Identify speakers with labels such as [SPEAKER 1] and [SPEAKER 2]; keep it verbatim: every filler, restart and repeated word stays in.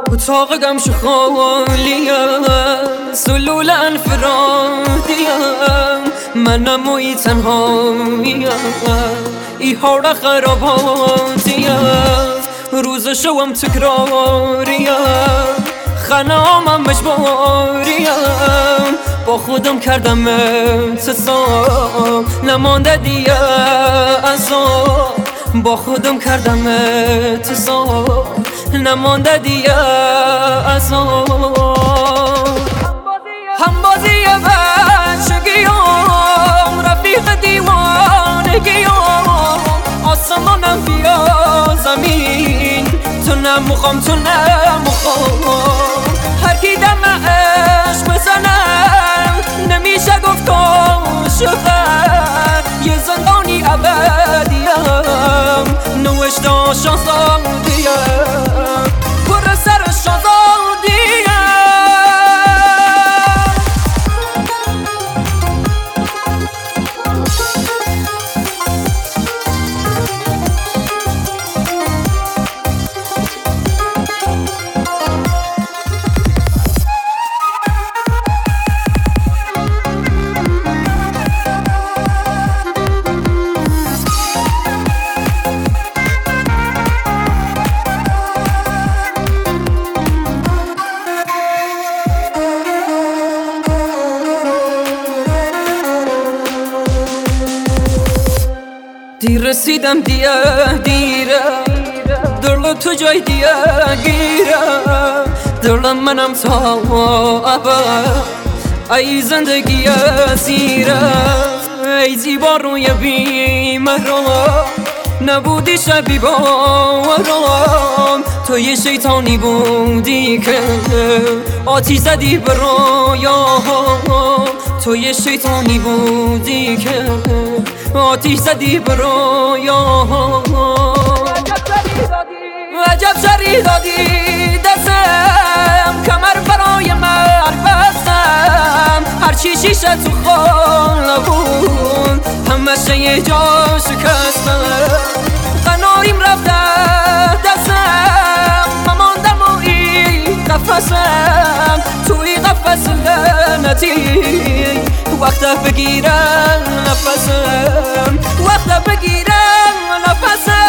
[SPEAKER 1] اتاقم شو خالیه سلول انفرادیه منم و ای تنهاییه ای حال خراباتیه روز شوم تکراریه خنامم مجبوریه با خودم کردم اتصال نمانده دیگه عذاب با خودم کردم اتصال نمانده دیگه عذاب همبازی بچگیام رفیق دیوانگیام آسمانم بیا زمین تو نمیخوام تو نمیخوام هر کی دم عشق بزنم نمیشه گفت عاشقم یه زندانی ابدیم نوشته شانزدیم پر سر شانزدیم دیر رسیدم دیگه دیره دل تو جای دیگه گیره دلم منم تا ابد ای زندگی زیره ای زیبا روی بیمرام نبودی شبی باورام تو یه شیطانی بودی که آتیش زدی به رویاهام تو یه شیطانی بودی که آتیش زدی به رویاهام عجب سری دادی دستم کمر برای مرگ بستم هرچی شیشه تو خانه بود همشه یه جا شکستم قناریم رفته دستم مماندم و ای قفصم توی قفص لعنتی وقت بگیرم نفسم وقت بگیرم نفسم